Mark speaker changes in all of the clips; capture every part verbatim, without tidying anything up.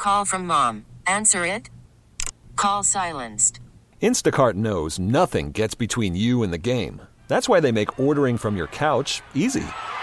Speaker 1: Call from mom. Answer it. Call silenced.
Speaker 2: Instacart knows nothing gets between you and the game. That's why they make ordering from your couch easy.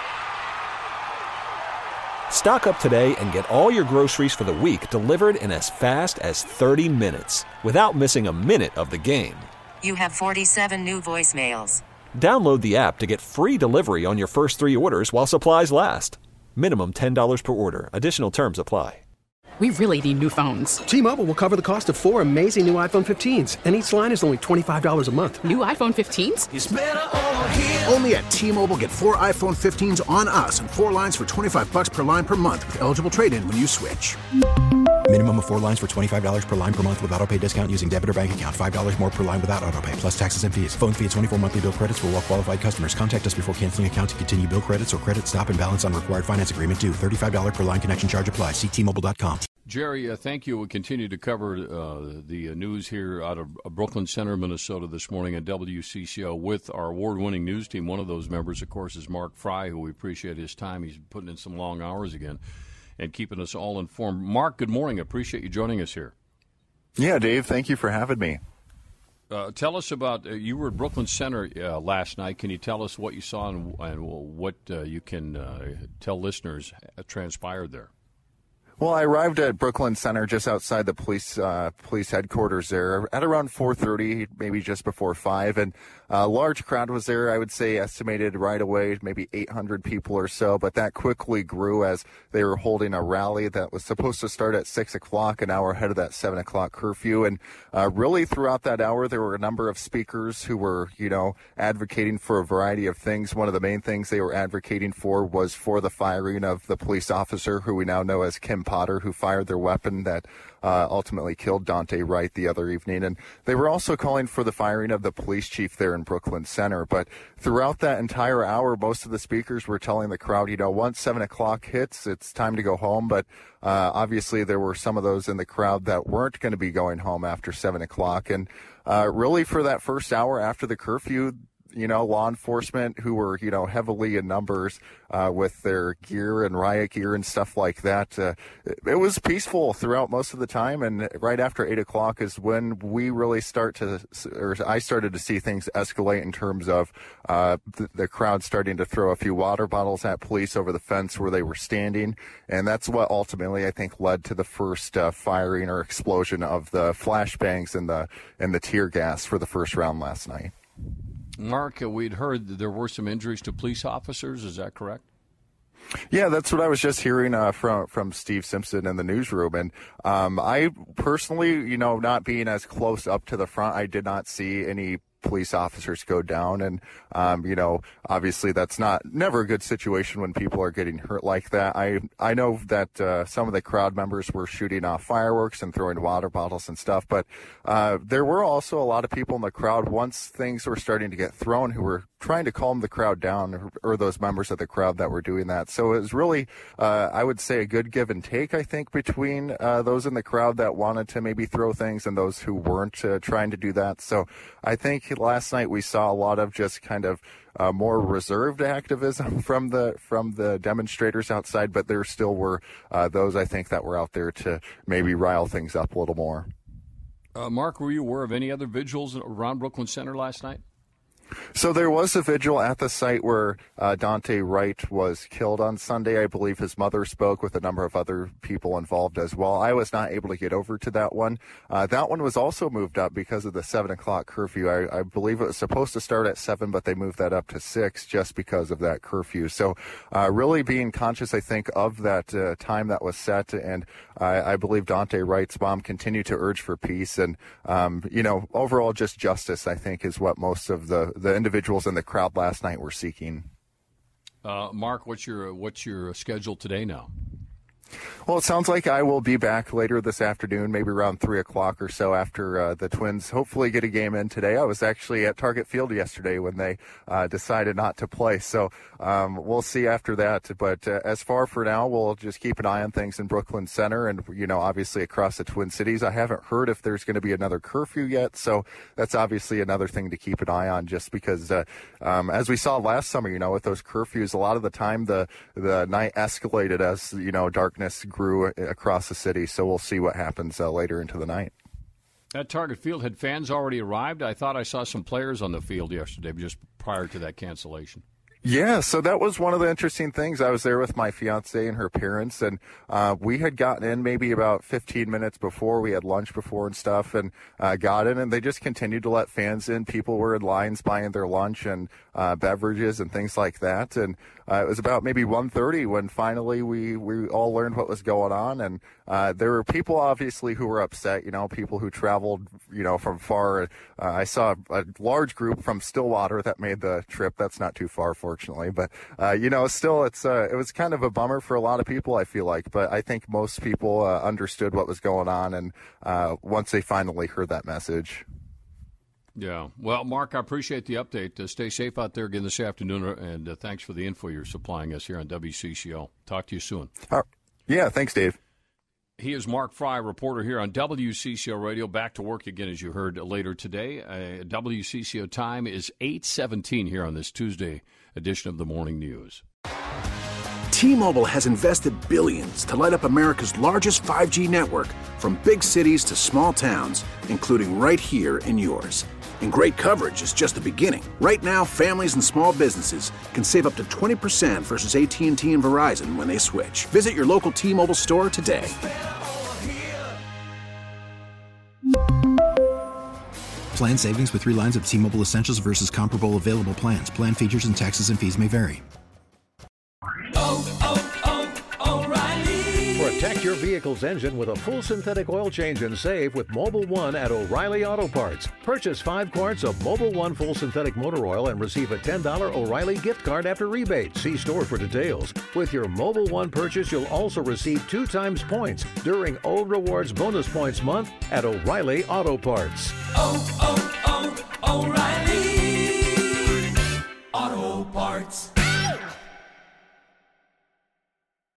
Speaker 2: Stock up today and get all your groceries for the week delivered in as fast as thirty minutes without missing a minute of the game.
Speaker 1: You have forty-seven new voicemails.
Speaker 2: Download the app to get free delivery on your first three orders while supplies last. Minimum ten dollars per order. Additional terms apply.
Speaker 3: We really need new phones.
Speaker 4: T-Mobile will cover the cost of four amazing new iPhone fifteens, and each line is only twenty-five dollars a month.
Speaker 3: New iPhone fifteens?
Speaker 5: It's better over here.
Speaker 6: Only at T-Mobile, get four iPhone fifteens on us and four lines for twenty-five bucks per line per month with eligible trade-in when you switch.
Speaker 7: Minimum of four lines for twenty-five dollars per line per month with autopay discount using debit or bank account. five dollars more per line without autopay, plus taxes and fees. Phone fee at twenty-four monthly bill credits for well-qualified customers. Contact us before canceling account to continue bill credits or credit stop and balance on required finance agreement due. thirty-five dollars per line connection charge applies. See T Mobile dot com.
Speaker 8: Jerry, uh, thank you. We continue to cover uh, the uh, news here out of uh, Brooklyn Center, Minnesota this morning at W C C O with our award-winning news team. One of those members, of course, is Mark Fry, who we appreciate his time. He's putting in some long hours again and keeping us all informed. Mark, good morning. I appreciate you joining us here.
Speaker 9: Yeah, Dave, thank you for having me.
Speaker 8: Uh, tell us about, uh, you were at Brooklyn Center uh, last night. Can you tell us what you saw and, and what uh, you can uh, tell listeners transpired there?
Speaker 9: Well, I arrived at Brooklyn Center just outside the police uh, police headquarters there at around four thirty, maybe just before five, and a large crowd was there. I would say estimated right away, maybe eight hundred people or so, but that quickly grew as they were holding a rally that was supposed to start at six o'clock, an hour ahead of that seven o'clock curfew. And uh, really throughout that hour, there were a number of speakers who were, you know, advocating for a variety of things. One of the main things they were advocating for was for the firing of the police officer, who we now know as Kim Potter, who fired their weapon that uh, ultimately killed Daunte Wright the other evening. And they were also calling for the firing of the police chief there in Brooklyn Center. But throughout that entire hour, most of the speakers were telling the crowd, you know, once seven o'clock hits, it's time to go home. But uh, obviously there were some of those in the crowd that weren't going to be going home after seven o'clock. And uh, really for that first hour after the curfew, you know, law enforcement who were, you know, heavily in numbers uh, with their gear and riot gear and stuff like that. Uh, it, it was peaceful throughout most of the time. And right after eight o'clock is when we really start to, or I started to see things escalate in terms of uh, the, the crowd starting to throw a few water bottles at police over the fence where they were standing. And that's what ultimately, I think, led to the first uh, firing or explosion of the flashbangs and the, and the tear gas for the first round last night.
Speaker 8: Mark, we'd heard that there were some injuries to police officers. Is that correct?
Speaker 9: Yeah, that's what I was just hearing uh, from from Steve Simpson in the newsroom. And um, I personally, you know, not being as close up to the front, I did not see any police officers go down. And, um, you know, obviously that's not never a good situation when people are getting hurt like that. I, I know that uh, some of the crowd members were shooting off fireworks and throwing water bottles and stuff, but uh, there were also a lot of people in the crowd once things were starting to get thrown who were trying to calm the crowd down, or, or those members of the crowd that were doing that. So it was really, uh, I would say, a good give and take, I think, between uh, those in the crowd that wanted to maybe throw things and those who weren't uh, trying to do that. So I think last night we saw a lot of just kind of uh, more reserved activism from the from the demonstrators outside, but there still were uh, those, I think, that were out there to maybe rile things up a little more.
Speaker 8: Uh, Mark, were you aware of any other vigils around Brooklyn Center last night?
Speaker 9: So there was a vigil at the site where uh, Daunte Wright was killed on Sunday. I believe his mother spoke with a number of other people involved as well. I was not able to get over to that one. Uh, that one was also moved up because of the seven o'clock curfew. I, I believe it was supposed to start at seven, but they moved that up to six just because of that curfew. So uh, really being conscious, I think, of that uh, time that was set. And I, I believe Daunte Wright's mom continued to urge for peace. And, um, you know, overall just justice, I think, is what most of the the individuals in the crowd last night were seeking.
Speaker 8: Uh, Mark, what's your what's your schedule today now?
Speaker 9: Well, it sounds like I will be back later this afternoon, maybe around three o'clock or so after uh, the Twins hopefully get a game in today. I was actually at Target Field yesterday when they uh, decided not to play. So um, we'll see after that. But uh, as far for now, we'll just keep an eye on things in Brooklyn Center and, you know, obviously across the Twin Cities. I haven't heard if there's going to be another curfew yet. So that's obviously another thing to keep an eye on just because, uh, um, as we saw last summer, you know, with those curfews, a lot of the time the, the night escalated as, you know, dark darkness grew across the city. So we'll see what happens uh, later into the night.
Speaker 8: At Target Field, had fans already arrived? I thought I saw some players on the field yesterday, just prior to that cancellation.
Speaker 9: Yeah, so that was one of the interesting things. I was there with my fiance and her parents, and uh, we had gotten in maybe about fifteen minutes before. We had lunch before and stuff, and uh, got in, and they just continued to let fans in. People were in lines buying their lunch and uh, beverages and things like that. And uh, it was about maybe one thirty when finally we, we all learned what was going on. And uh, there were people, obviously, who were upset, you know, people who traveled, you know, from far. Uh, I saw a large group from Stillwater that made the trip. That's not too far for Fortunately, but uh, you know, still, it's uh, it was kind of a bummer for a lot of people, I feel like. But I think most people uh, understood what was going on, and uh, once they finally heard that message.
Speaker 8: Yeah. Well, Mark, I appreciate the update. Uh, stay safe out there again this afternoon, and uh, thanks for the info you're supplying us here on W C C O. Talk to you soon.
Speaker 9: Uh, yeah. Thanks, Dave.
Speaker 8: He is Mark Fry, reporter here on W C C O Radio. Back to work again, as you heard later today. Uh, W C C O time is eight seventeen here on this Tuesday edition of the Morning News.
Speaker 6: T-Mobile has invested billions to light up America's largest five G network, from big cities to small towns, including right here in yours. And great coverage is just the beginning. Right now, families and small businesses can save up to twenty percent versus A T and T and Verizon when they switch. Visit your local T-Mobile store today.
Speaker 7: Plan savings with three lines of T-Mobile Essentials versus comparable available plans. Plan features and taxes and fees may vary.
Speaker 5: Oh, oh, oh, O'Reilly. Protect your vehicle's engine with a full synthetic oil change and save with Mobil one at O'Reilly Auto Parts. Purchase five quarts of Mobil one full synthetic motor oil and receive a ten dollars O'Reilly gift card after rebate. See store for details. With your Mobil one purchase, you'll also receive two times points during O Rewards Bonus Points Month at O'Reilly Auto Parts.
Speaker 10: Oh, oh, oh, O'Reilly Auto Parts.